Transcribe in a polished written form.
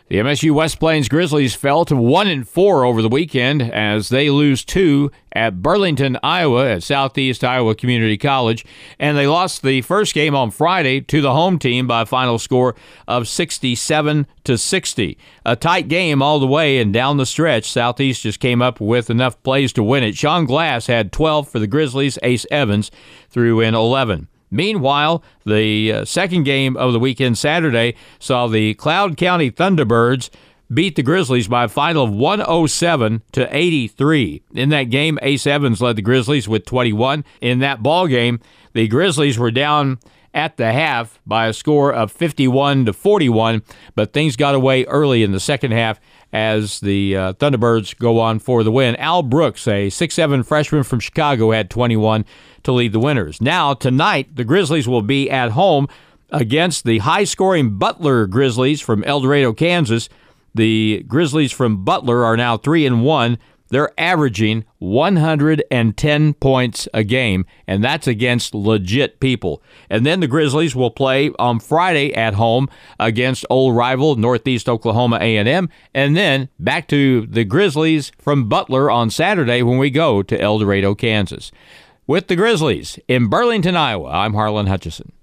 The MSU West Plains Grizzlies fell to 1-4 over the weekend as they lose 2 at Burlington, Iowa at Southeast Iowa Community College, and they lost the first game on Friday to the home team by a final score of 67-60. A tight game all the way, and down the stretch, Southeast just came up with enough plays to win it. Sean Glass had 12 for the Grizzlies. Ace Evans threw in 11. Meanwhile, the second game of the weekend, Saturday, saw the Cloud County Thunderbirds beat the Grizzlies by a final of 107-83. In that game, Ace Evans led the Grizzlies with 21. In that ball game, the Grizzlies were down at the half by a score of 51-41, but things got away early in the second half as the Thunderbirds go on for the win. Al Brooks, a 6'7 freshman from Chicago, had 21 to lead the winners. Now, tonight, the Grizzlies will be at home against the high-scoring Butler Grizzlies from El Dorado, Kansas. The Grizzlies from Butler are now 3-1. They're averaging 110 points a game, and that's against legit people. And then the Grizzlies will play on Friday at home against old rival Northeast Oklahoma A&M, and then back to the Grizzlies from Butler on Saturday when we go to El Dorado, Kansas. With the Grizzlies in Burlington, Iowa, I'm Harlan Hutchison.